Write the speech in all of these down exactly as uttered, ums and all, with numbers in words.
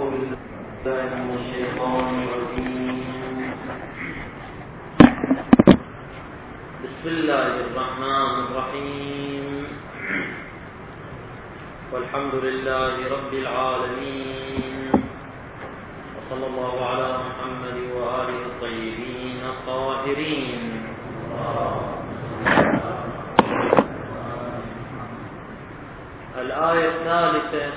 بالله من الشيطان الرجيم. بسم الله الرحمن الرحيم. والحمد لله رب العالمين، وصلى الله على محمد وآله الطيبين الطاهرين. الآية الثالثة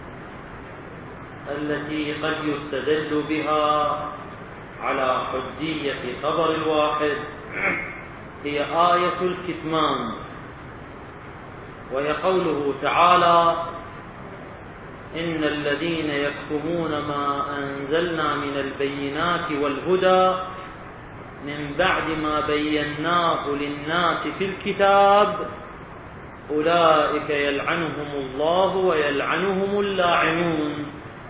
التي قد يستدل بها على حجية خبر الواحد هي آية الكتمان، وهي قوله تعالى: إن الذين يكتمون ما أنزلنا من البينات والهدى من بعد ما بيناه للناس في الكتاب أولئك يلعنهم الله ويلعنهم اللاعنون.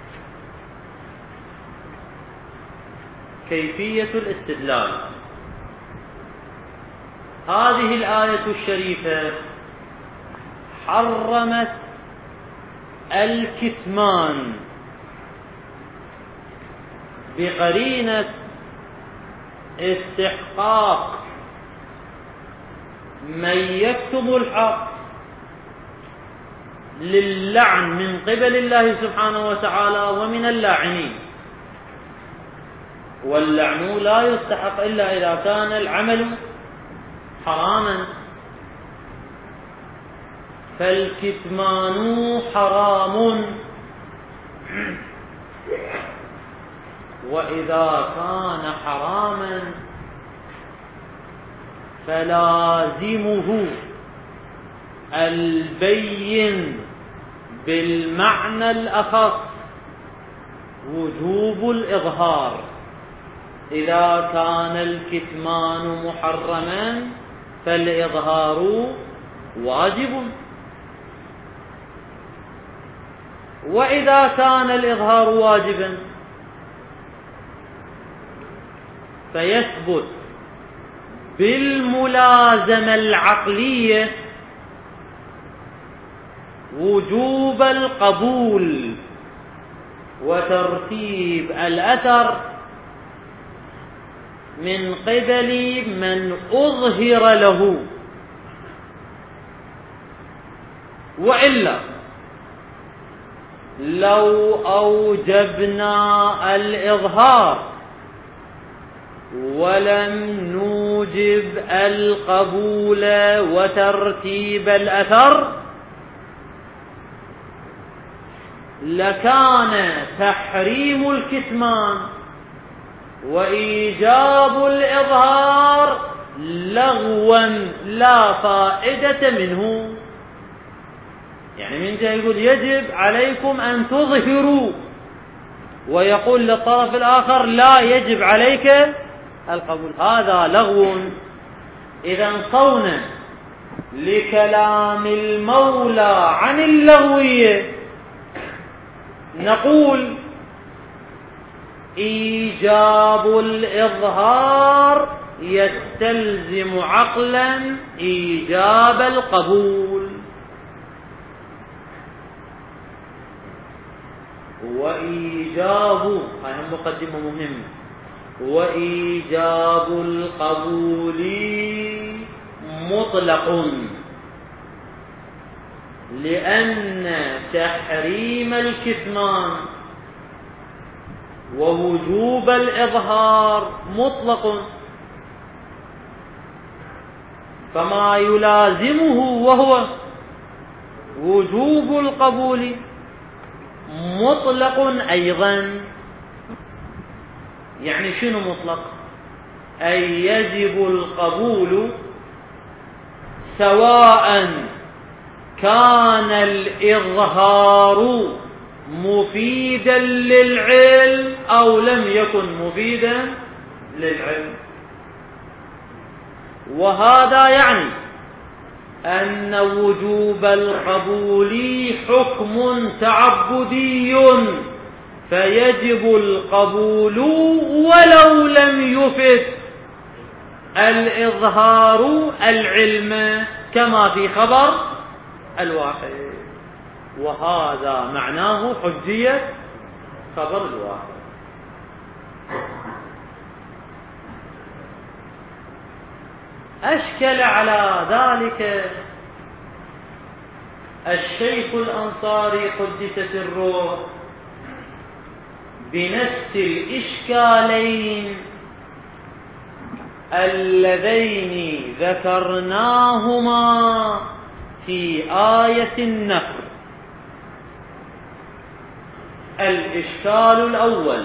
كيفية الاستدلال: هذه الآية الشريفة حرمت الكتمان بقرينة استحقاق من يكتم الحق للعن من قبل الله سبحانه وتعالى ومن اللاعنين، واللعن لا يستحق إلا إذا كان العمل حراما، فالكتمان حرام، وإذا كان حراما فلازمه البين بالمعنى الأخص وجوب الإظهار. إذا كان الكتمان محرما فالإظهار واجب، وإذا كان الإظهار واجبا فيثبت بالملازمة العقلية وجوب القبول وترتيب الأثر من قبل من أظهر له، وإلا لو أوجبنا الإظهار ولم نوجب القبول وترتيب الأثر لكان تحريم الكتمان وإيجاب الإظهار لغوا لا فائدة منه. يعني من جهة يقول يجب عليكم أن تظهروا، ويقول للطرف الآخر لا يجب عليك القبول، هذا لغو. إذا صونا لكلام المولى عن اللغوية نقول إيجاب الإظهار يستلزم عقلا إيجاب القبول، وإيجاب هذه مقدمة مهمة وإيجاب القبول مطلق، لأن تحريم الكتمان ووجوب الإظهار مطلق، فما يلازمه وهو وجوب القبول مطلق أيضا. يعني شنو مطلق؟ أي يجب القبول سواء كان الإظهار مفيدا للعلم أو لم يكن مفيدا للعلم. وهذا يعني أن وجوب القبول حكم تعبدي، فيجب القبول ولو لم يفد الإظهار العلم كما في خبر الواحد. وهذا معناه حجية خبر الواحد. أشكل على ذلك الشيخ الأنصاري قدس سره بنفس الإشكالين اللذين ذكرناهما في آية النفر. الإشكال الأول: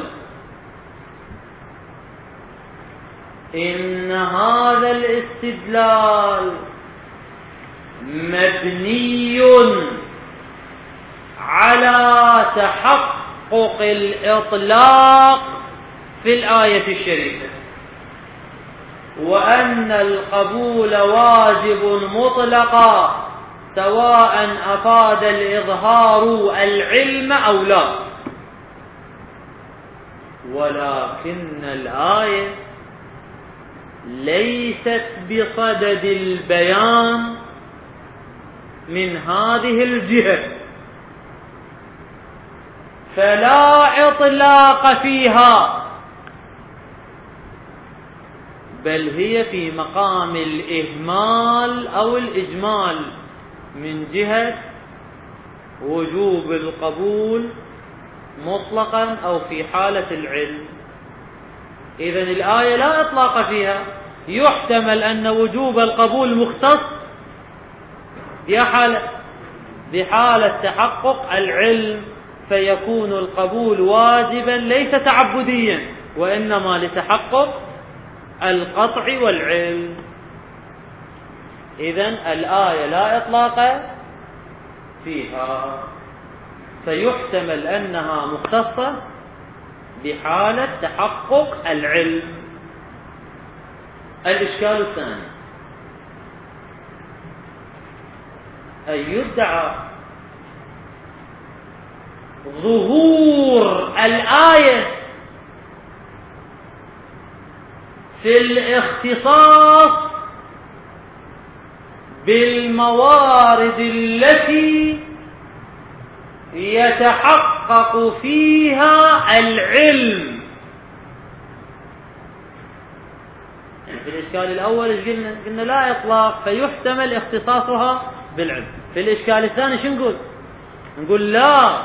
إن هذا الاستدلال مبني على تحقق الإطلاق في الآية الشريفة، وأن القبول واجب مطلقا سواء أفاد الإظهار العلم أو لا. ولكن الآية ليست بصدد البيان من هذه الجهة، فلا إطلاق فيها، بل هي في مقام الإهمال أو الإجمال من جهة وجوب القبول مطلقا أو في حالة العلم. إذن الآية لا إطلاق فيها، يحتمل أن وجوب القبول مختص بحالة بحالة تحقق العلم، فيكون القبول واجبا ليس تعبديا وإنما لتحقق القطع والعلم. إذن الآية لا إطلاق فيها، فيحتمل أنها مختصة بحالة تحقق العلم. الإشكال الثاني: أن يدعى ظهور الآية في الاختصاص بالموارد التي يتحقق فيها العلم. يعني في الإشكال الأول قلنا قلنا لا إطلاق، فيحتمل اختصاصها بالعلم. في الإشكال الثاني شو نقول؟ نقول لا،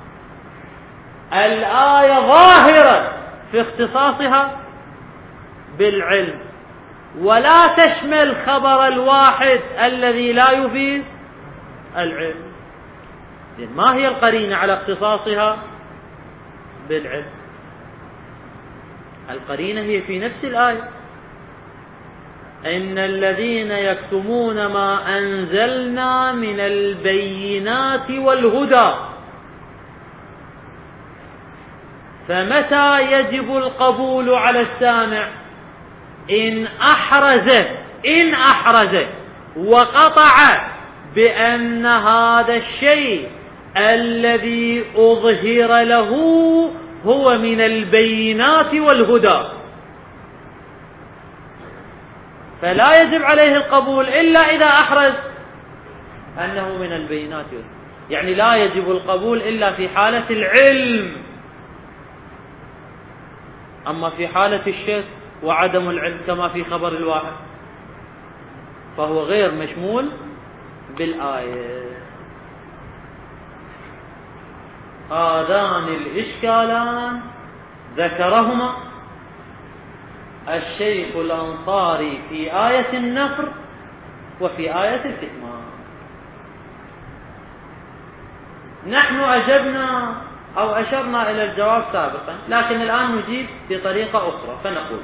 الآية ظاهرة في اختصاصها بالعلم، ولا تشمل خبر الواحد الذي لا يفيد العلم. ما هي القرينة على اختصاصها بالعلم؟ القرينة هي في نفس الآية: إن الذين يكتمون ما أنزلنا من البينات والهدى. فمتى يجب القبول على السامع؟ إن أحرز إن أحرز وقطع بأن هذا الشيء الذي أظهر له هو من البينات والهدى، فلا يجب عليه القبول إلا إذا أحرز أنه من البينات والهدى. يعني لا يجب القبول إلا في حالة العلم، أما في حالة الشك وعدم العلم كما في خبر الواحد فهو غير مشمول بالآية. هذان الإشكالان ذكرهما الشيخ الأنصاري في آية النفر وفي آية الكتمان. نحن أجبنا أو أشرنا إلى الجواب سابقا، لكن الآن نجيب بطريقة أخرى، فنقول: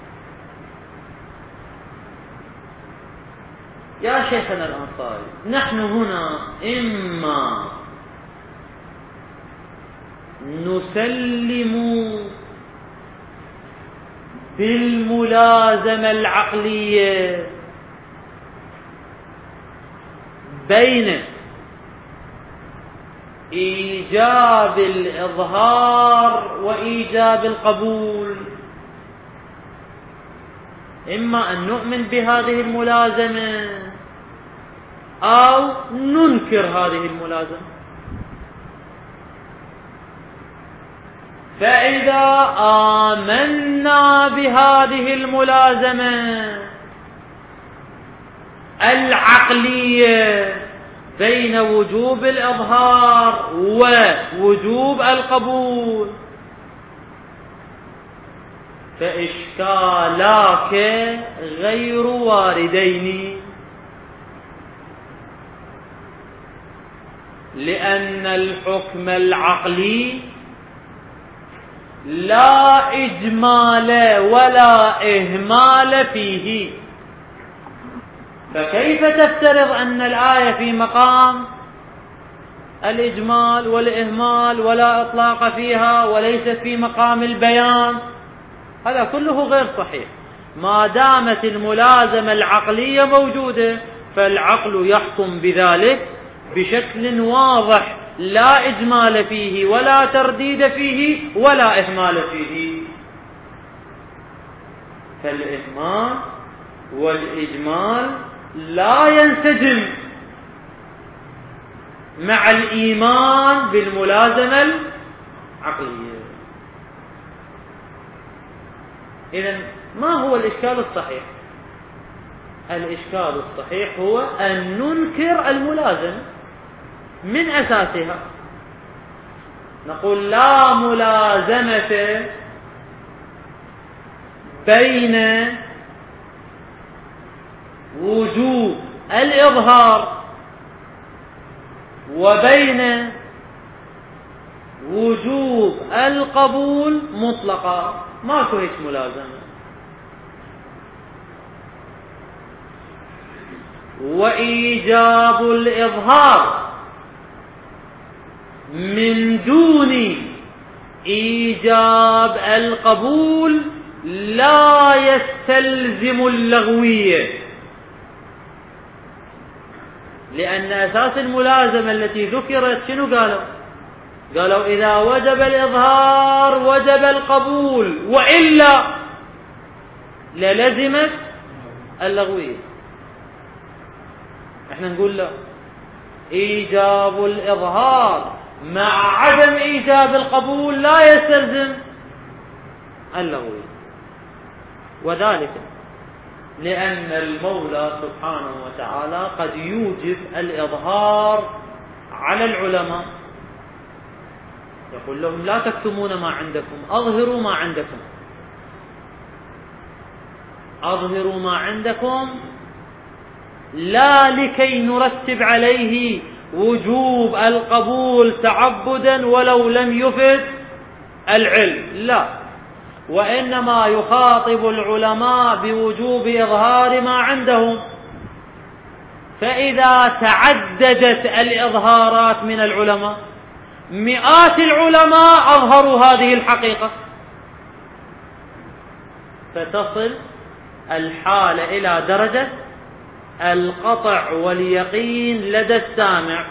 يا شيخنا الأنصاري، نحن هنا إما نسلم بالملازمة العقلية بين إيجاب الإظهار وإيجاب القبول، إما أن نؤمن بهذه الملازمة أو ننكر هذه الملازمة. فإذا آمنا بهذه الملازمة العقلية بين وجوب الإظهار ووجوب القبول، فإشكالاك غير واردين، لأن الحكم العقلي لا إجمال ولا إهمال فيه. فكيف تفترض أن الآية في مقام الإجمال والإهمال ولا إطلاق فيها وليست في مقام البيان؟ هذا كله غير صحيح. ما دامت الملازمة العقلية موجودة فالعقل يحكم بذلك بشكل واضح، لا إجمال فيه ولا ترديد فيه ولا إهمال فيه. فالإهمال والإجمال لا ينسجم مع الإيمان بالملازمة العقلية. إذن ما هو الإشكال الصحيح؟ الإشكال الصحيح هو أن ننكر الملازمة من أساسها. نقول لا ملازمة بين وجوب الإظهار وبين وجوب القبول مطلقا، ماكو هيك ملازمة. وإيجاب الإظهار من دون إيجاب القبول لا يستلزم اللغوية، لأن أساس الملازمة التي ذكرت شنو قالوا؟ قالوا إذا وجب الإظهار وجب القبول، وإلا للزمت اللغوية. احنا نقول لا، إيجاب الإظهار مع عدم إيجاب القبول لا يستلزم اللغوية، وذلك لأن المولى سبحانه وتعالى قد يوجب الإظهار على العلماء، يقول لهم لا تكتمون ما عندكم، أظهروا ما عندكم، أظهروا ما عندكم، لا لكي نرتب عليه وجوب القبول تعبدا ولو لم يفد العلم، لا، وإنما يخاطب العلماء بوجوب إظهار ما عندهم. فإذا تعددت الإظهارات من العلماء، مئات العلماء أظهروا هذه الحقيقة، فتصل الحالة إلى درجة القطع واليقين لدى السامع،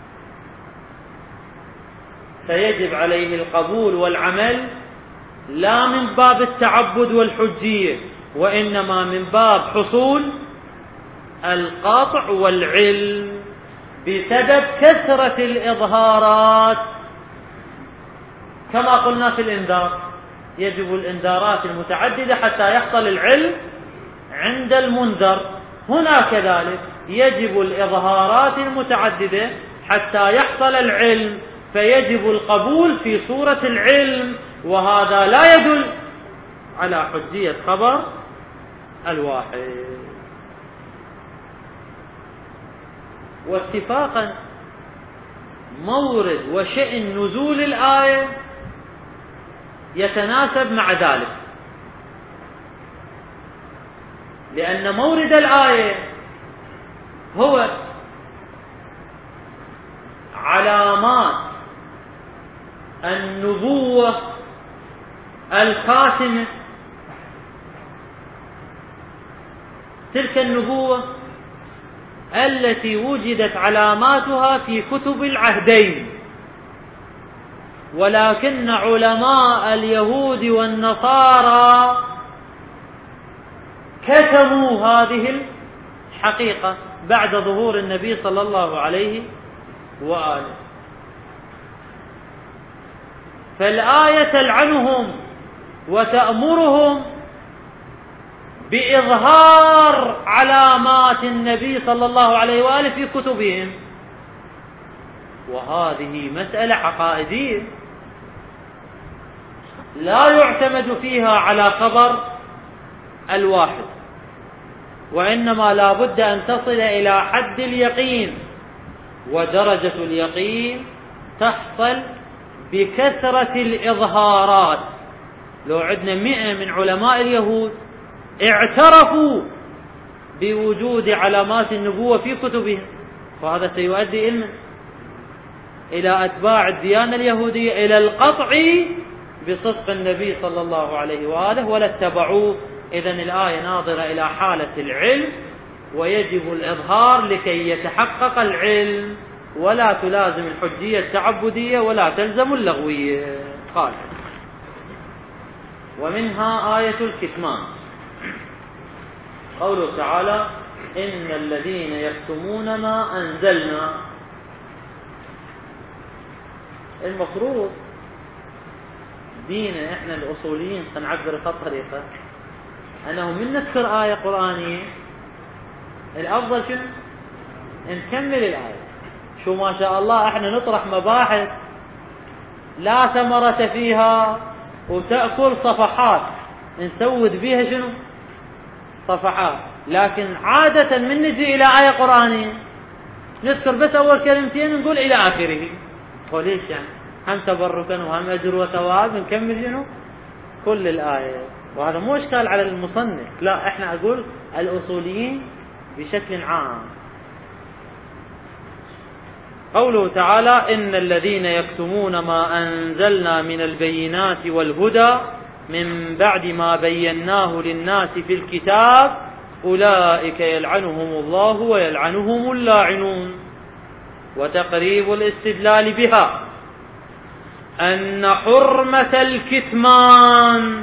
فيجب عليه القبول والعمل لا من باب التعبد والحجية، وإنما من باب حصول القطع والعلم بسبب كثرة الإظهارات. كما قلنا في الإنذار، يجب الإنذارات المتعددة حتى يحصل العلم عند المنذر. هنا كذلك يجب الإظهارات المتعددة حتى يحصل العلم، فيجب القبول في صورة العلم، وهذا لا يدل على حجية خبر الواحد. واتفاقا مورد وشأن نزول الآية يتناسب مع ذلك، لأن مورد الآية هو علامات النبوة الخاتمة، تلك النبوة التي وجدت علاماتها في كتب العهدين، ولكن علماء اليهود والنصارى كتموا هذه الحقيقة بعد ظهور النبي صلى الله عليه وآله. فالآية تلعنهم وتأمرهم بإظهار علامات النبي صلى الله عليه وآله في كتبهم، وهذه مسألة عقائدية لا يعتمد فيها على خبر الواحد، وإنما لا بد أن تصل إلى حد اليقين، ودرجة اليقين تحصل بكثرة الإظهارات. لو عندنا مئة من علماء اليهود اعترفوا بوجود علامات النبوة في كتبهم، فهذا سيؤدي إلنا إلى أتباع الديانة اليهودية إلى القطع بصدق النبي صلى الله عليه وآله ولا اتبعوه. إذن الآية ناظرة إلى حالة العلم، ويجب الإظهار لكي يتحقق العلم، ولا تلازم الحجية التعبدية ولا تلزم اللغوية. قال: ومنها آية الكتمان، قوله تعالى: إن الذين يكتمون ما أنزلنا. المفروض دينا إحنا الأصوليين سنعبر بهالطريقة، أنه من نذكر آية قرآنية الأفضل شنو؟ نكمل الآية. شو ما شاء الله إحنا نطرح مباحث لا ثمرة فيها وتأكل صفحات، نسود بيها شنو؟ صفحات. لكن عادة من نجي إلى آية قرآنية نذكر بس أول كلمتين ونقول إلى آخره. هو ليش يعني؟ هم تبركا وهم أجر وثواب نكمل شنو؟ كل الآية. وهذا مو إشكال على المصنف، لا، إحنا أقول الأصوليين بشكل عام. قوله تعالى: إن الذين يكتمون ما أنزلنا من البينات والهدى من بعد ما بيناه للناس في الكتاب أولئك يلعنهم الله ويلعنهم اللاعنون. وتقريب الاستدلال بها أن حرمة الكتمان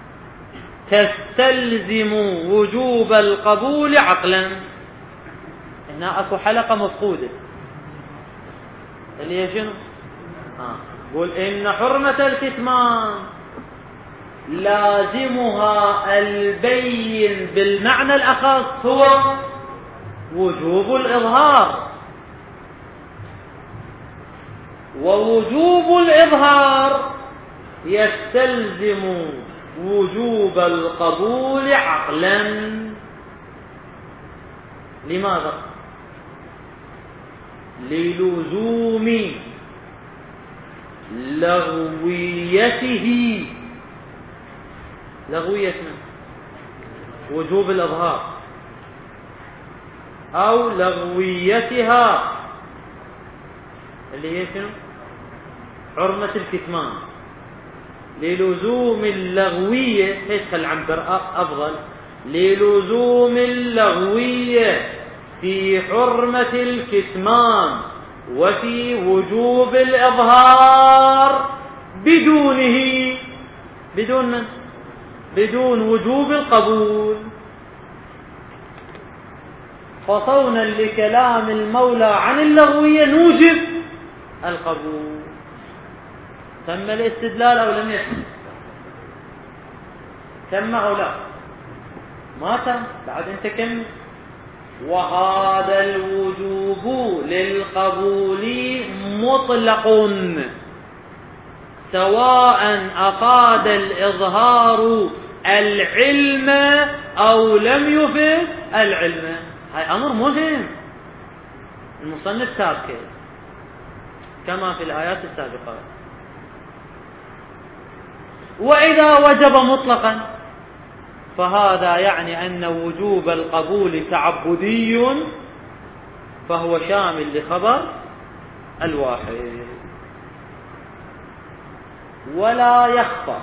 تستلزم وجوب القبول عقلا. هنا أكو حلقة مفقودة اللي هي شنو؟ آه. قل إن حرمة الكتمان لازمها البين بالمعنى الأخص هو وجوب الإظهار، ووجوب الإظهار يستلزم وجوب القبول عقلا. لماذا؟ للزوم لغويته، لغويتنا وجوب الإظهار، أو لغويتها اللي هي شنو؟ حرمة الكتمان. للزوم اللغوية، ليش خل عنبر أفضل؟ للزوم اللغوية في حرمة الكتمان وفي وجوب الإظهار بدونه، بدون من؟ بدون وجوب القبول. فصونا لكلام المولى عن اللغوية نوجب القبول. تم الاستدلال أو لم يتم؟ تم أو لا؟ ما تم، بعد انت كم. وهذا الوجوب للقبول مطلق سواء أفاد الإظهار العلم أو لم يفد العلم. هاي أمر مهم المصنف تاركه كما في الآيات السابقة. وإذا وجب مطلقا فهذا يعني أن وجوب القبول تعبدي، فهو شامل لخبر الواحد. ولا يخفى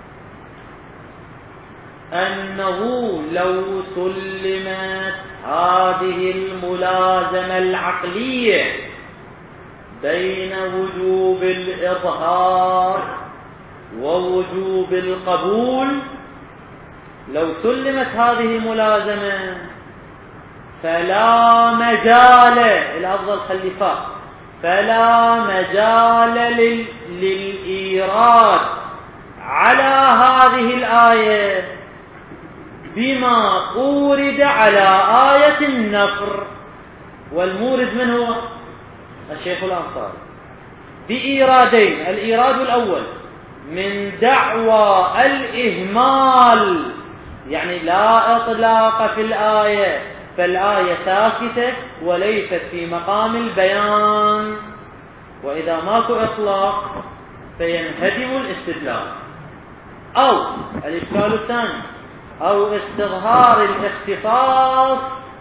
أنه لو سلمت هذه الملازمة العقلية بين وجوب الإظهار ووجوب القبول، لو سلمت هذه الملازمة فلا مجال، الأفضل خلفاء، فلا مجال لل... للإيراد على هذه الآية بما أورد على آية النفر. والمورد من هو؟ الشيخ الأنصاري بإيرادين. الإيراد الأول من دعوى الإهمال، يعني لا إطلاق في الآية، فالآية ساكتة وليست في مقام البيان، وإذا ماكو إطلاق فينهدم الاستدلال. أو الإشكال الثاني، أو استظهار الاختصاص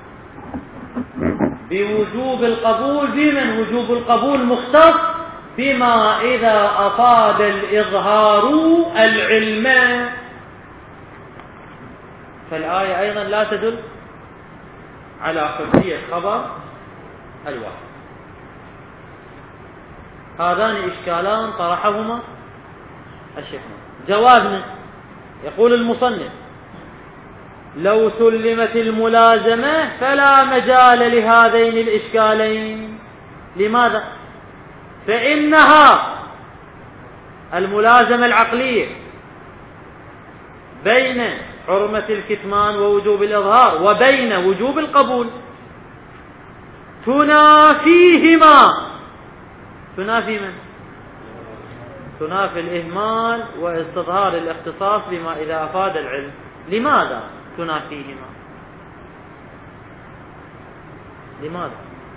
بوجوب القبول بمن وجوب القبول مختص بما إذا أفاد الإظهار العلم، فالآية أيضا لا تدل على حجية خبر الواحد. هذان إشكالان طرحهما الشيخ. جوابنا يقول المصنف: لو سلمت الملازمة فلا مجال لهذين الإشكالين. لماذا؟ فإنها الملازمة العقلية بين حرمة الكتمان ووجوب الإظهار وبين وجوب القبول تنافيهما. تنافي من؟ تنافي الإهمال واستظهار الاختصاص بما إذا أفاد العلم. لماذا تنافيهما؟ لماذا؟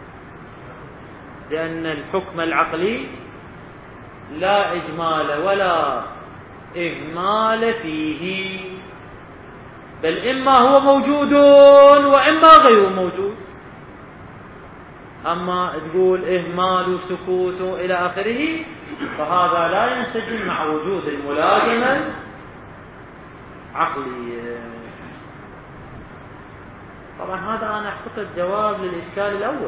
لأن الحكم العقلي لا إجمال ولا إهمال فيه، بل إما هو موجود وإما غير موجود. أما تقول إهمال وسكوت إلى آخره فهذا لا ينسجم مع وجود الملازمة عقلية. طبعا هذا أنا أعتقد جواب للإشكال الأول،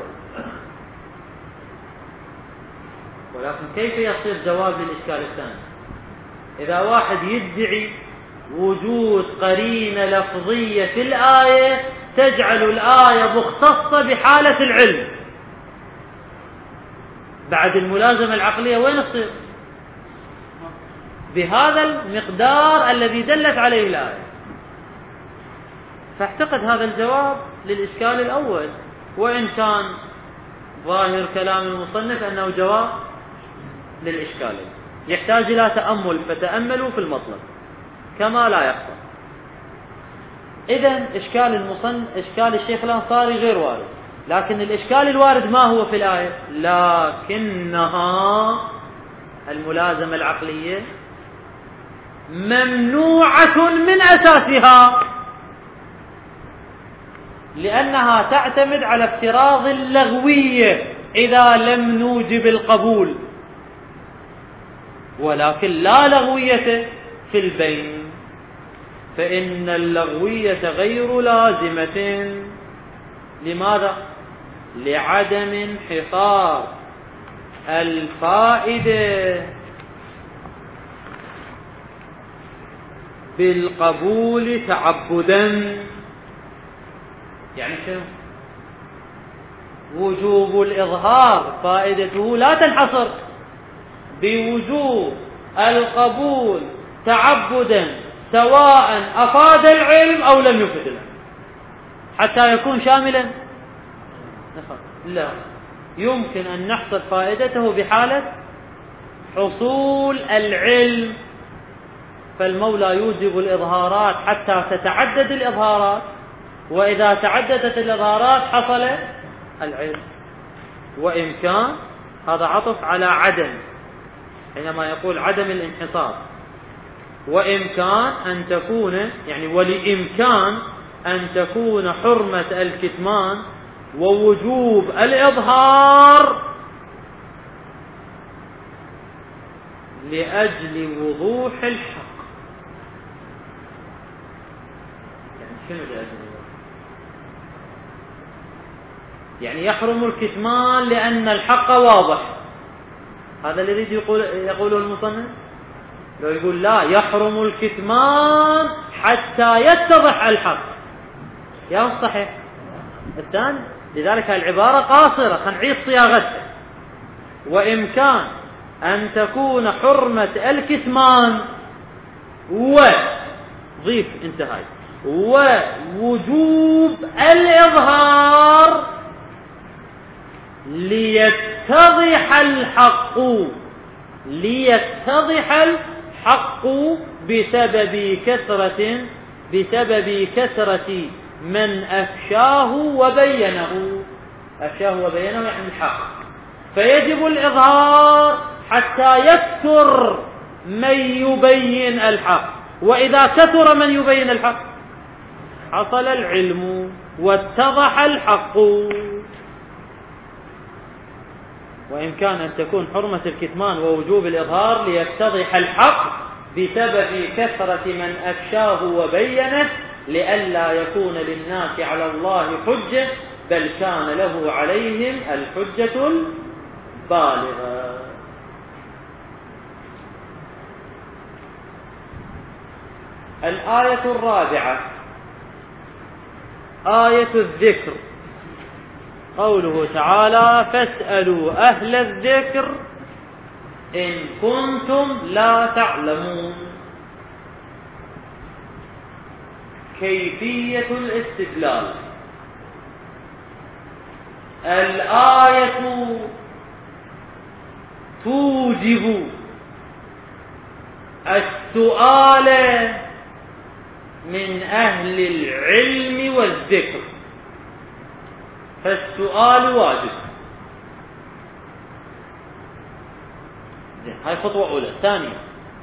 ولكن كيف يصير جواب للإشكال الثاني؟ إذا واحد يدعي وجود قرينة لفظية في الآية تجعل الآية مختصة بحالة العلم، بعد الملازمة العقلية وين تصير؟ بهذا المقدار الذي دلت عليه الآية. فاعتقد هذا الجواب للإشكال الأول، وإن كان ظاهر كلام المصنف أنه جواب للإشكال، يحتاج إلى تأمل، فتأملوا في المطلب كما لا يخطر. إذن إشكال المصنف إشكال الشيخ الأنصاري غير وارد، لكن الإشكال الوارد ما هو في الآية؟ لكنها الملازمة العقلية ممنوعة من أساسها، لأنها تعتمد على افتراض اللغوية إذا لم نوجب القبول، ولكن لا لغوية في البين، فإن اللغوية غير لازمة. لماذا؟ لعدم انحصار الفائدة بالقبول تعبدا. يعني شنو؟ وجوب الإظهار فائدته لا تنحصر بوجوب القبول تعبدا، سواء أفاد العلم أو لم يفد العلم، حتى يكون شاملا. لا، يمكن أن نحصر فائدته بحالة حصول العلم، فالمولى يوجب الإظهارات حتى تتعدد الإظهارات، وإذا تعددت الإظهارات حصل العلم. وإمكان، هذا عطف على عدم حينما يقول عدم الانحصار، وإمكان أن تكون يعني ولإمكان أن تكون حرمة الكتمان ووجوب الإظهار لأجل وضوح الحق. يعني شنو لأجل وضوح؟ يعني يحرم الكتمان لأن الحق واضح. هذا الذي يريد يقول يقوله المصنف. لو يقول لا، يحرم الكتمان حتى يتضح الحق، يا صحيح الثاني. لذلك العبارة قاصرة، خلينا نعيد صياغتها. وإمكان أن تكون حرمة الكتمان وضيف انتهاي ووجوب الإظهار ليتضح الحق ليتضح الحق بسبب كثرة بسبب كثرة من أفشاه وبينه. أفشاه وبينه يعني الحق، فيجب الإظهار حتى يكثر من يبين الحق، وإذا كثر من يبين الحق حصل العلم واتضح الحق. وإمكان أن تكون حرمة الكتمان ووجوب الإظهار ليتضح الحق بسبب كثرة من أفشاه وبينه لئلا يكون للناس على الله حجة بل كان له عليهم الحجة البالغة. الآية الرابعة آية الذكر، قوله تعالى فاسألوا أهل الذكر إن كنتم لا تعلمون. كيفية الاستدلال. الآية توجب السؤال من أهل العلم والذكر، فالسؤال واجب. هاي خطوة أولى. ثانية،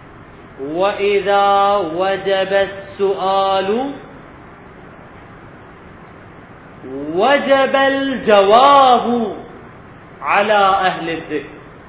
وإذا وجب السؤال وجب الجواب على أهل الذكر.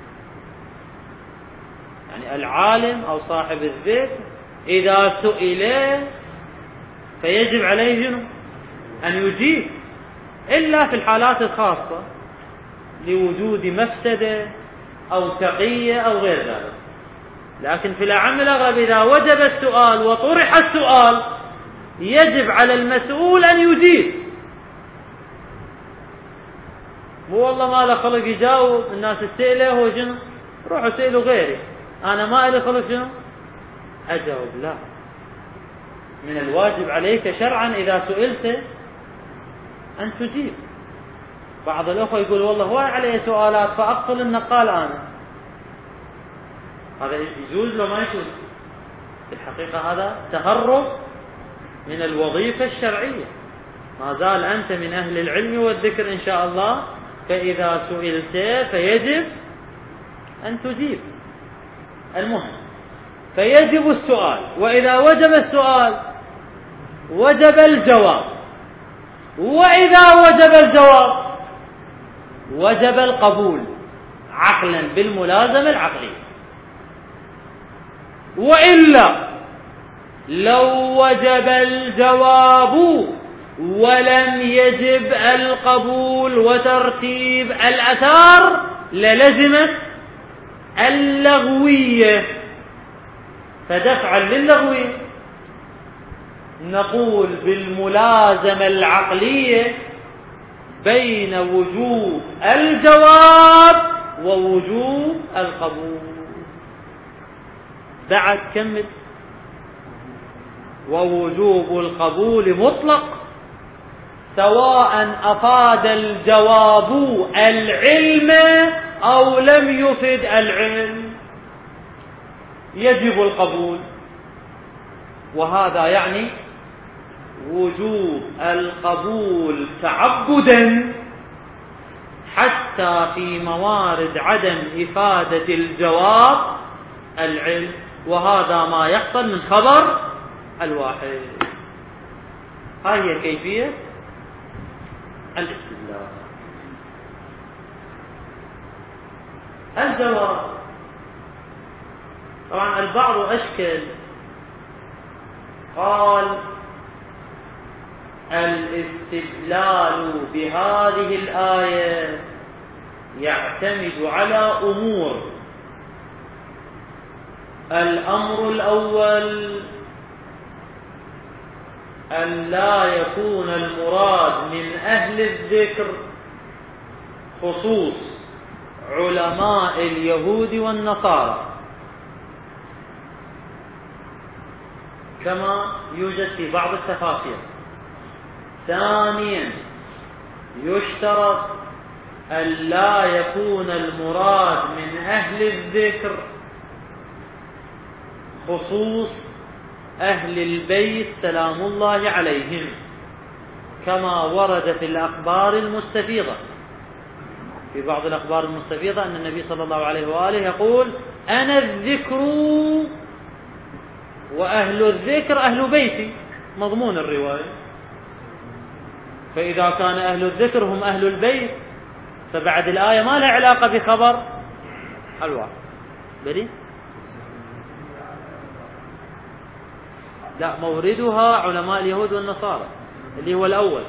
يعني العالم أو صاحب الذكر إذا سئل فيجب عليه أن يجيب، إلا في الحالات الخاصة لوجود مفسدة أو تقية أو غير ذلك. لكن في الأعم الأغلب إذا وجب السؤال وطرح السؤال يجب على المسؤول أن يجيب. مو والله ما له خلق يجاوب، الناس تسأله هو شنو روحوا سألوا غيري، أنا ما إلي خلق شنو أجاوب. لا، من الواجب عليك شرعا إذا سئلت أن تجيب. بعض الأخوة يقول والله هو عليه سؤالات فأقتل النقال أنا، هذا يجوز لو ما يجوز؟ في الحقيقة هذا تهرب من الوظيفة الشرعية. ما زال أنت من أهل العلم والذكر إن شاء الله، فإذا سئلت فيجب أن تجيب. المهم، فيجب السؤال، وإذا وجب السؤال وجب الجواب، وإذا وجب الجواب وجب القبول عقلا بالملازمة العقلية. وإلا لو وجب الجواب ولم يجب القبول وترتيب الأثار للزمت اللغوية. فدفعا للغوية نقول بالملازمة العقلية بين وجوب الجواب ووجوب القبول. بعد كمل. ووجوب القبول مطلق سواء أفاد الجواب العلم أو لم يفد العلم، يجب القبول. وهذا يعني وجوب القبول تعبدا حتى في موارد عدم إفادة الجواب العلم، وهذا ما يحصل من خبر الواحد. هاي هي كيفية الاستدلال. الجواب طبعا البعض أشكل قال الاستدلال بهذه الآية يعتمد على أمور. الأمر الأول أن لا يكون المراد من أهل الذكر خصوص علماء اليهود والنصارى كما يوجد في بعض التفاسير. ثانيا يشترط أن لا يكون المراد من أهل الذكر خصوص أهل البيت سلام الله عليهم، كما ورد في الأخبار المستفيضة. في بعض الأخبار المستفيضة أن النبي صلى الله عليه وآله يقول: أنا الذكر وأهل الذكر أهل بيتي، مضمون الرواية. فإذا كان أهل الذكر هم أهل البيت، فبعد الآية ما لها علاقة بخبر الواحد. بدي لا، موردها علماء اليهود والنصارى اللي هو الأول.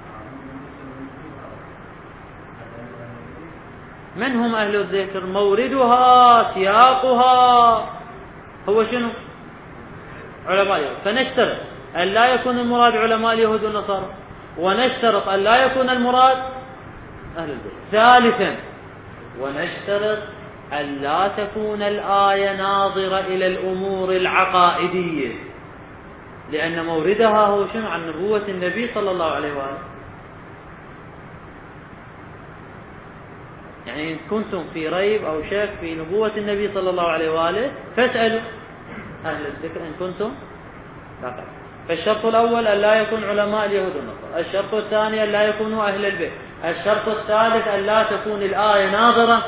من هم أهل الذكر؟ موردها سياقها هو شنو؟ علماء اليهود. فنشترط أن لا يكون المراد علماء اليهود والنصارى، ونشترط أن لا يكون المراد أهل البيت. ثالثا ونشترط أن لا تكون الآية ناظرة إلى الأمور العقائدية، لأن موردها هو شنو؟ عن نبوة النبي صلى الله عليه وآله. يعني إن كنتم في ريب أو شك في نبوة النبي صلى الله عليه وآله فاسألوا أهل الذكر إن كنتم لا تعلمون. فالشرط الأول أن لا يكون علماء اليهود والنصارى. الشرط الثاني أن لا يكونوا أهل البيت. الشرط الثالث أن لا تكون الآية ناظرة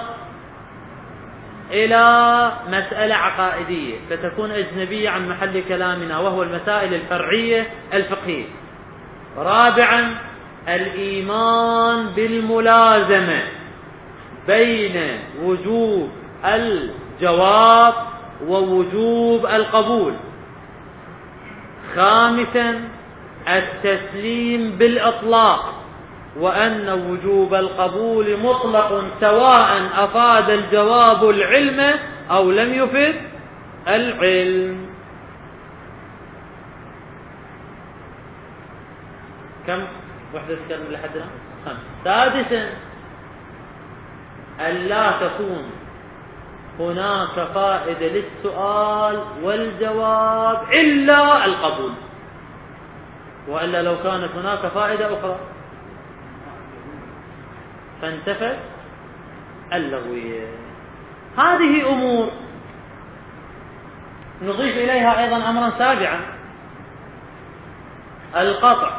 إلى مسألة عقائدية، فتكون أجنبية عن محل كلامنا وهو المسائل الفرعية الفقهية. رابعا الإيمان بالملازمة بين وجوب الجواب ووجوب القبول. خامسا التسليم بالإطلاق، وأن وجوب القبول مطلق سواء أفاد الجواب العلم أو لم يفد العلم. كم وحدة كم لحدنا؟ خمس. سادسا أن لا تكون هناك فائدة للسؤال والجواب إلا القبول، وإلا لو كانت هناك فائدة أخرى فانتفت اللغوية. هذه أمور نضيف إليها أيضا أمرا سابعا: القطع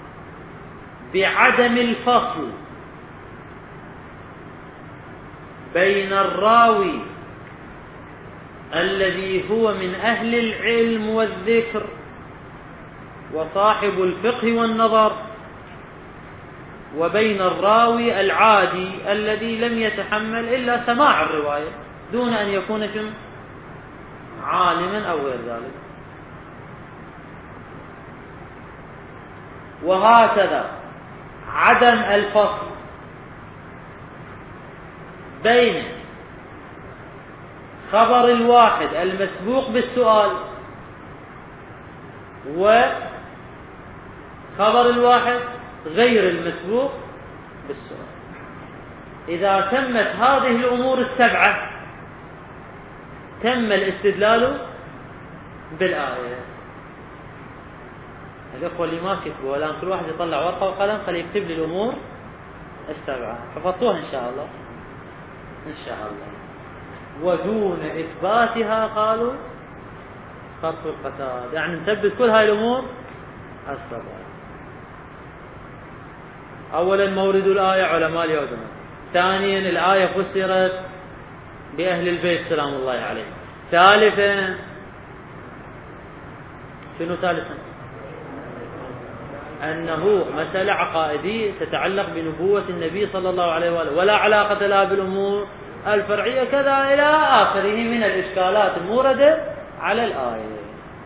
بعدم الفصل بين الراوي الذي هو من أهل العلم والذكر وصاحب الفقه والنظر، وبين الراوي العادي الذي لم يتحمل إلا سماع الرواية دون أن يكون عالما أو غير ذلك. وهكذا عدم الفصل بين خبر الواحد المسبوق بالسؤال وخبر الواحد غير المسبوق بالسؤال. إذا تمت هذه الأمور السبعة تم الاستدلال بالآية. الأخوة اللي ما كتبوا والآن كل واحد يطلع ورقة وقلم خليه يكتب لي الأمور السبعة، حفظتوها إن شاء الله إن شاء الله. ودون إثباتها قالوا خطف القتال، يعني نثبت كل هاي الأمور السبعة. أولا مورد الآية علماء اليهود. ثانيا الآية فسرت بأهل البيت سلام الله عليهم. ثالثا شنو ثالثا؟ أنه مسألة عقائدية تتعلق بنبوة النبي صلى الله عليه وآله ولا علاقة لها بالأمور الفرعية، كذا إلى آخره من الإشكالات الموردة على الآية.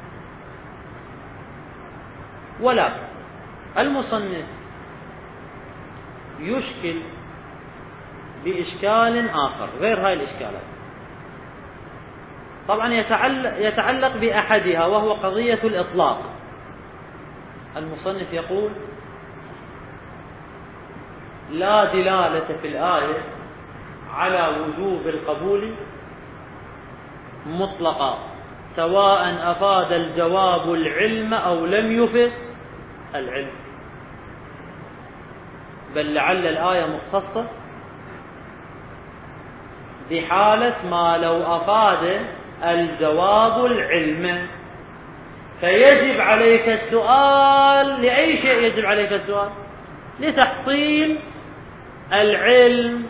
ولا المصنف يشكل بإشكال آخر غير هاي الإشكالات، طبعا يتعلق, يتعلق بأحدها وهو قضية الإطلاق. المصنف يقول: لا دلالة في الآية على وجوب القبول مطلقا، سواء أفاد الجواب العلم أو لم يفد العلم، بل لعل الآية مختصة بحالة ما لو أفاد الجواب العلم، فيجب عليك السؤال. لأي شيء يجب عليك السؤال؟ لتحصيل العلم،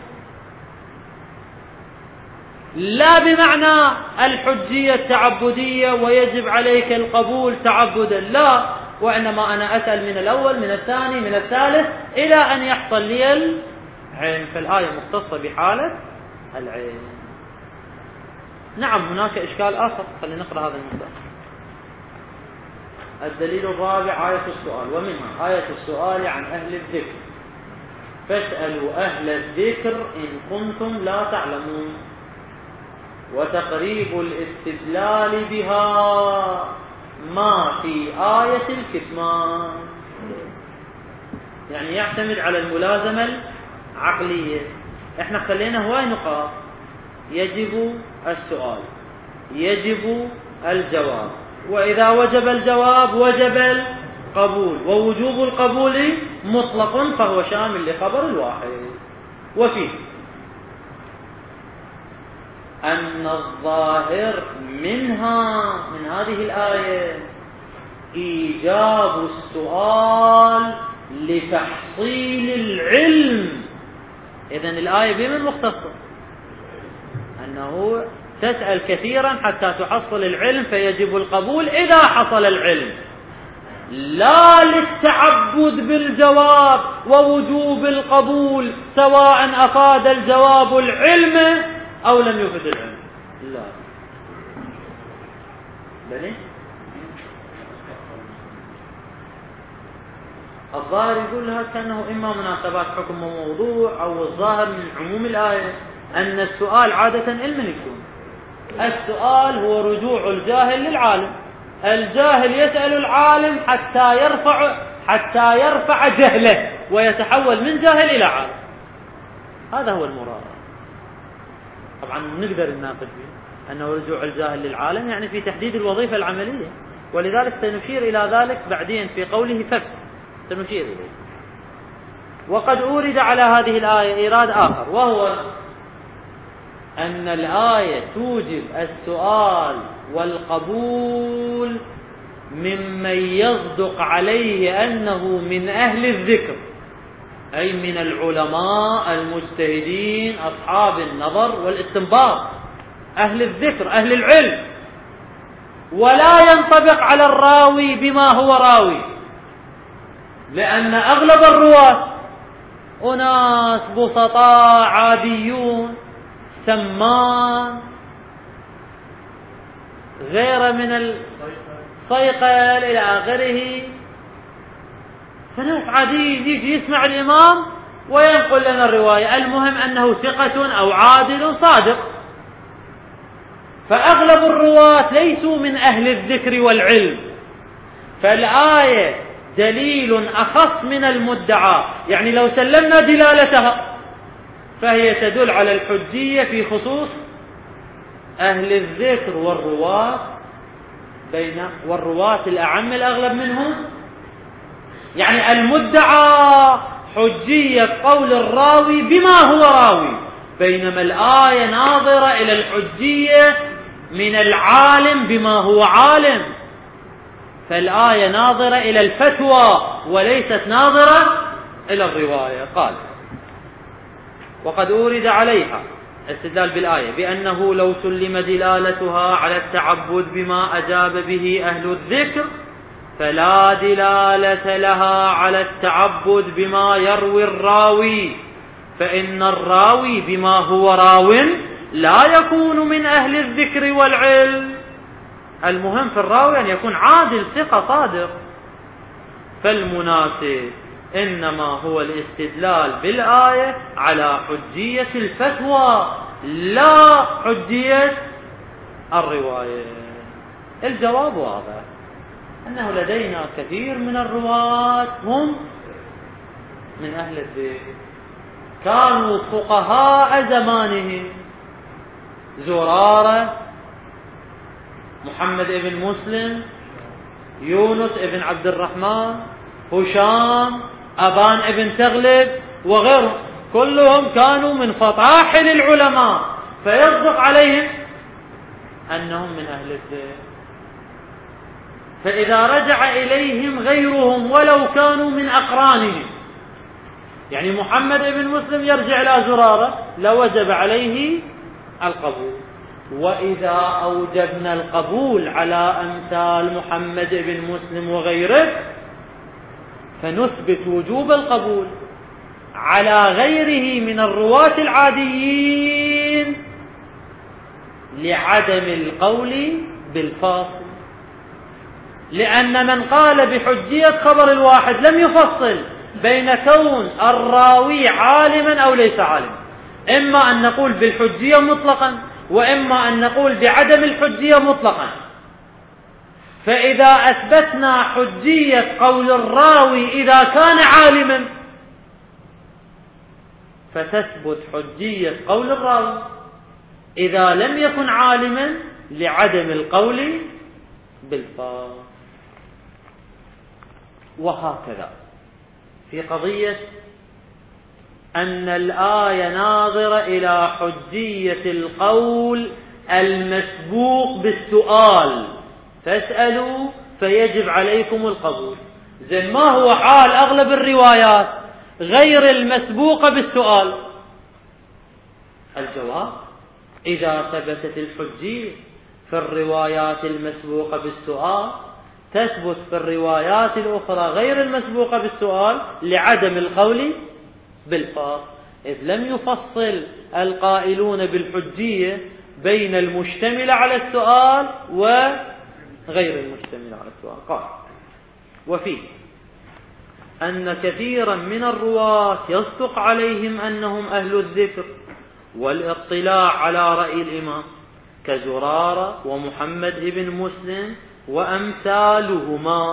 لا بمعنى الحجية التعبدية ويجب عليك القبول تعبدا، لا، وإنما أنا أسأل من الأول من الثاني من الثالث إلى أن يحصل لي العلم. فالآية مختصة بحالة العلم. نعم هناك إشكال آخر، خلينا نقرأ هذا الموضوع. الدليل الرابع آية السؤال، ومنها آية السؤال عن أهل الذكر، فاسألوا أهل الذكر إن كنتم لا تعلمون، وتقريب الاستدلال بها ما في آية الكتمان، يعني يعتمد على الملازمة العقلية. احنا خلينا هواي نقاط: يجب السؤال، يجب الجواب، وإذا وجب الجواب وجب القبول، ووجوب القبول مطلق فهو شامل لخبر الواحد. وفيه أن الظاهر منها من هذه الآية إيجاب السؤال لتحصيل العلم. إذن الآية بمن مختصة؟ أنه تسأل كثيرا حتى تحصل العلم، فيجب القبول إذا حصل العلم، لا للتعبد بالجواب ووجوب القبول سواء أفاد الجواب العلم أو لم يفد العلم، لا. بني الظاهر يقول لها كأنه إما مناسبات حكم وموضوع، أو الظاهر من عموم الآية أن السؤال عادة علم يكون. السؤال هو رجوع الجاهل للعالم، الجاهل يسأل العالم حتى يرفع حتى يرفع جهله ويتحول من جاهل إلى عالم، هذا هو المراد. طبعا نقدر نناقش فيه أنه رجوع الجاهل للعالم يعني في تحديد الوظيفة العملية، ولذلك سنشير إلى ذلك بعدين في قوله فك، سنشير إليه. وقد أورد على هذه الآية إيراد آخر، وهو أن الآية توجب السؤال والقبول ممن يصدق عليه أنه من أهل الذكر، أي من العلماء المجتهدين أصحاب النظر والاستنباط، أهل الذكر أهل العلم، ولا ينطبق على الراوي بما هو راوي، لأن أغلب الرواة أناس بسطاء عاديون سمان غير من الصيقل إلى آخره، فناس عاديين يجي يسمع الإمام وينقل لنا الرواية، المهم أنه ثقة أو عادل صادق. فأغلب الرواة ليسوا من أهل الذكر والعلم، فالآية دليل أخص من المدعى، يعني لو سلمنا دلالتها فهي تدل على الحجية في خصوص أهل الذكر والرواة، بين والرواة الأعم الأغلب منهم، يعني المدعى حجية قول الراوي بما هو راوي، بينما الآية ناظرة إلى الحجية من العالم بما هو عالم، فالآية ناظرة إلى الفتوى وليست ناظرة إلى الرواية. قال: وقد أورد عليها استدلال بالآية بأنه لو سلم دلالتها على التعبد بما أجاب به أهل الذكر فلا دلالة لها على التعبد بما يروي الراوي، فإن الراوي بما هو راو لا يكون من أهل الذكر والعلم. المهم في الراوي أن يكون عادل ثقة صادق، فالمناسب إنما هو الاستدلال بالآية على حجية الفتوى لا حجية الرواية. الجواب واضح، أنه لدينا كثير من الرواة هم من أهل الذكر، كانوا فقهاء زمانهم، زرارة، محمد ابن مسلم، يونس ابن عبد الرحمن، هشام، أبان ابن تغلب وغيرهم، كلهم كانوا من فطاحل العلماء، فيصدق عليهم أنهم من أهل الذكر. فإذا رجع إليهم غيرهم ولو كانوا من أقرانهم، يعني محمد ابن مسلم يرجع إلى زرارة لوجب عليه القبول. وإذا أوجبنا القبول على أمثال محمد بن مسلم وغيره فنثبت وجوب القبول على غيره من الرواة العاديين لعدم القول بالفاصل، لأن من قال بحجية خبر الواحد لم يفصل بين كون الراوي عالما أو ليس عالما، إما أن نقول بالحجية مطلقا وإما أن نقول بعدم الحجية مطلقا. فإذا أثبتنا حجية قول الراوي إذا كان عالما فتثبت حجية قول الراوي إذا لم يكن عالما لعدم القول بالفاصل. وهكذا في قضية أن الآية ناظرة إلى حجية القول المسبوق بالسؤال، فاسألوا فيجب عليكم القبول، زي ما هو حال أغلب الروايات غير المسبوقة بالسؤال. الجواب: إذا ثبتت الحجية في الروايات المسبوقة بالسؤال تثبت في الروايات الأخرى غير المسبوقة بالسؤال لعدم القول بالفاصل، إذ لم يفصل القائلون بالحجية بين المشتمل على السؤال وغير المشتمل على السؤال. قال: وفيه أن كثيرا من الرواة يصدق عليهم أنهم أهل الذكر والاطلاع على رأي الإمام كزرارة ومحمد ابن مسلم وأمثالهما،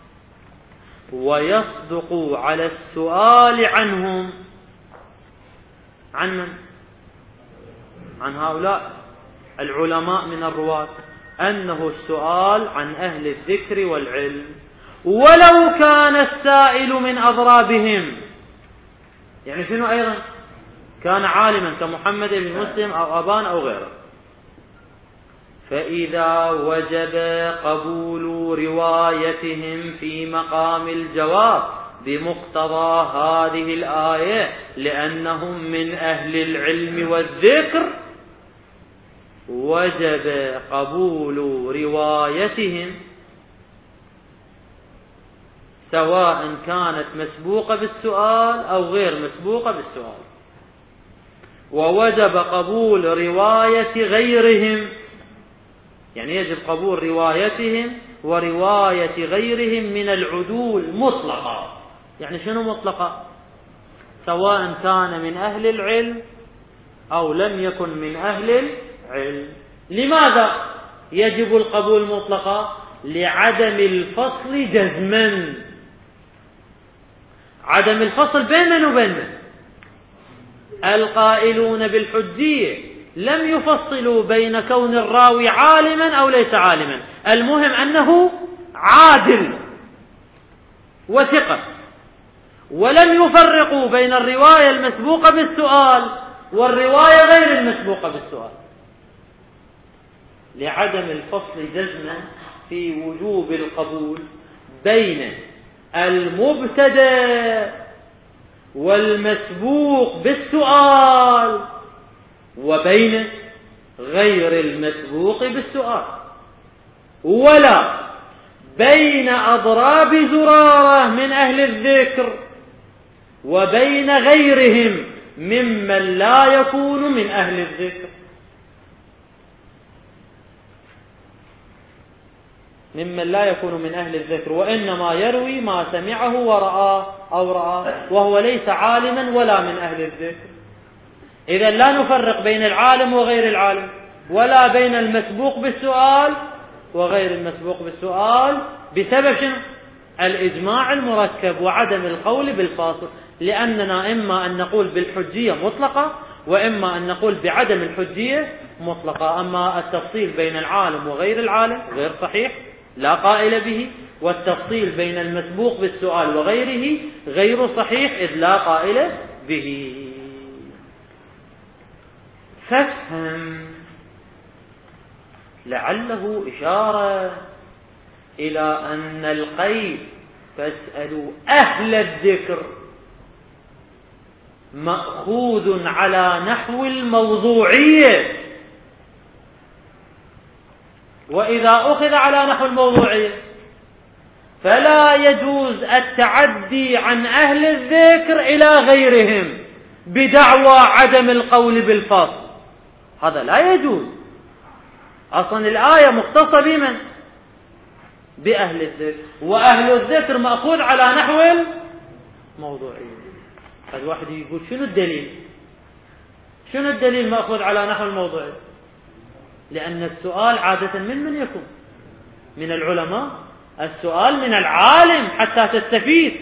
ويصدق على السؤال عنهم. عن من؟ عن هؤلاء العلماء من الرواة، أنه السؤال عن أهل الذكر والعلم ولو كان السائل من أضرابهم. يعني شنو أيضا؟ كان عالما كمحمد بن مسلم أو أبان أو غيره. فإذا وجب قبول روايتهم في مقام الجواب بمقتضى هذه الآية لأنهم من أهل العلم والذكر وجب قبول روايتهم سواء كانت مسبوقة بالسؤال أو غير مسبوقة بالسؤال. ووجب قبول رواية غيرهم، يعني يجب قبول روايتهم ورواية غيرهم من العدول مطلقة. يعني شنو مطلقة؟ سواء كان من أهل العلم أو لم يكن من أهل العلم. لماذا يجب القبول مطلقة؟ لعدم الفصل جزما. عدم الفصل بين من وبين من؟ القائلون بالحجية لم يفصلوا بين كون الراوي عالما أو ليس عالما، المهم أنه عادل وثقة، ولم يفرقوا بين الرواية المسبوقة بالسؤال والرواية غير المسبوقة بالسؤال، لعدم الفصل جزما في وجوب القبول بين المبتدأ والمسبوق بالسؤال وبين غير المسبوق بالسؤال، ولا بين أضراب زرارة من أهل الذكر وبين غيرهم ممن لا يكون من أهل الذكر، ممن لا يكون من أهل الذكر وإنما يروي ما سمعه ورآه أو رآه وهو ليس عالما ولا من أهل الذكر. إذن لا نفرق بين العالم وغير العالم ولا بين المسبوق بالسؤال وغير المسبوق بالسؤال بسبب شنو؟ الإجماع المركب وعدم القول بالفاصل. لأننا إما أن نقول بالحجية مطلقة وإما أن نقول بعدم الحجية مطلقة. أما التفصيل بين العالم وغير العالم غير صحيح، لا قائل به، والتفصيل بين المسبوق بالسؤال وغيره غير صحيح إذ لا قائل به. فافهم لعله إشارة إلى أن القيد فاسألوا أهل الذكر مأخوذ على نحو الموضوعية، وإذا أخذ على نحو الموضوعية فلا يجوز التعدي عن أهل الذكر إلى غيرهم بدعوى عدم القول بالفصل، هذا لا يجوز. أصلا الآية مختصة بمن؟ بأهل الذكر، وأهل الذكر مأخوذ على نحو الموضوعية. هذا واحد يقول شنو الدليل؟ شنو الدليل مأخوذ على نحو الموضوعية؟ لأن السؤال عادة من من يكون؟ من العلماء. السؤال من العالم حتى تستفيد.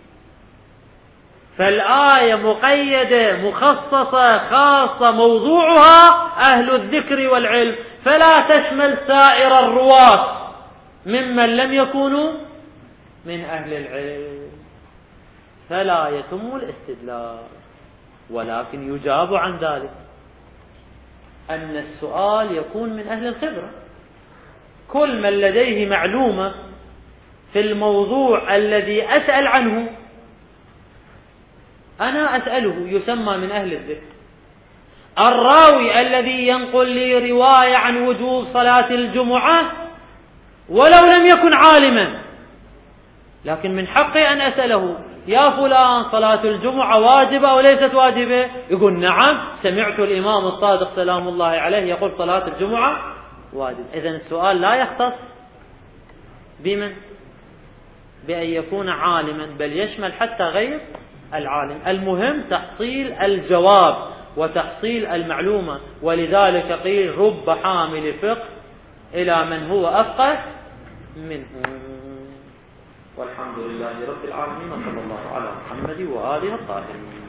فالآية مقيدة مخصصة خاصة موضوعها أهل الذكر والعلم، فلا تشمل سائر الرواة ممن لم يكونوا من أهل العلم، فلا يتم الاستدلال. ولكن يجاب عن ذلك أن السؤال يكون من أهل الخبرة. كل من لديه معلومة في الموضوع الذي أسأل عنه أنا أسأله يسمى من أهل الذكر. الراوي الذي ينقل لي رواية عن وجوب صلاة الجمعة ولو لم يكن عالما، لكن من حقي أن أسأله يا فلان صلاة الجمعة واجبة أو ليست واجبة؟ يقول نعم سمعت الإمام الصادق سلام الله عليه يقول صلاة الجمعة واجب. إذن السؤال لا يختص بمن؟ بأن يكون عالما، بل يشمل حتى غير العالم. المهم تحصيل الجواب وتحصيل المعلومة. ولذلك قيل رب حامل فقه إلى من هو أفقه منه. والحمد لله رب العالمين، وصلى الله على محمد وآله الطاهرين.